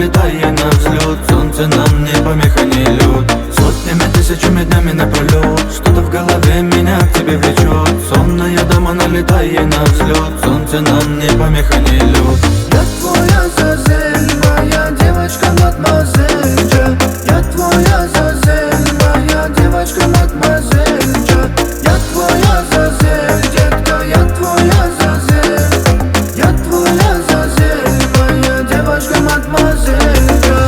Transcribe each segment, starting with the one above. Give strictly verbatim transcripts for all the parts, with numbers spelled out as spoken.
налетая на взлет. Солнце нам не помеха, не лед. Сотнями, тысячами днями напролет. Что-то в голове меня к тебе влечет. Сонная дама, налетая на взлет. Солнце нам не помеха, не лед. Я твоя Азазель, моя девочка мадемуазель Джа. Я твоя Азазель, моя девочка мадемуазель Джа. Я твоя Азазель, детка, я твоя Азазель. Я твоя Азазель, моя девочка мадемуазель Джа.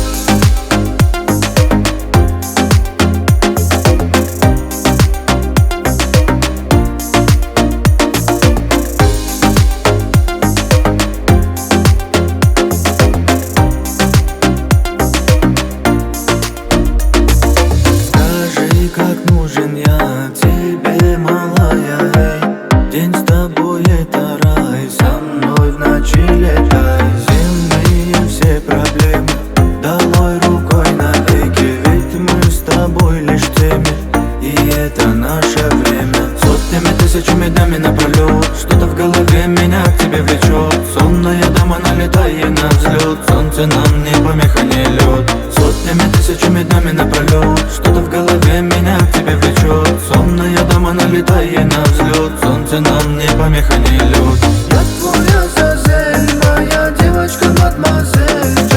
Как нужен я тебе, малая, эй. День с тобой это рай, со мной в ночи летай. Земные все проблемы долой рукой навеки. Ведь мы с тобой лишь теми, и это наше время. Сотнями, тысячами днями напролет. Что-то в голове меня к тебе влечет. Сонная дама, налетая на взлет. Солнце нам не помеха, не лед. Сотнями, тысячами днями напролет. Что-то в голове меня к тебе влечет. Сонная дама, налетая на взлет. Солнце нам не помеха, не лед. Я твоя Азазель, моя девочка мадемуазель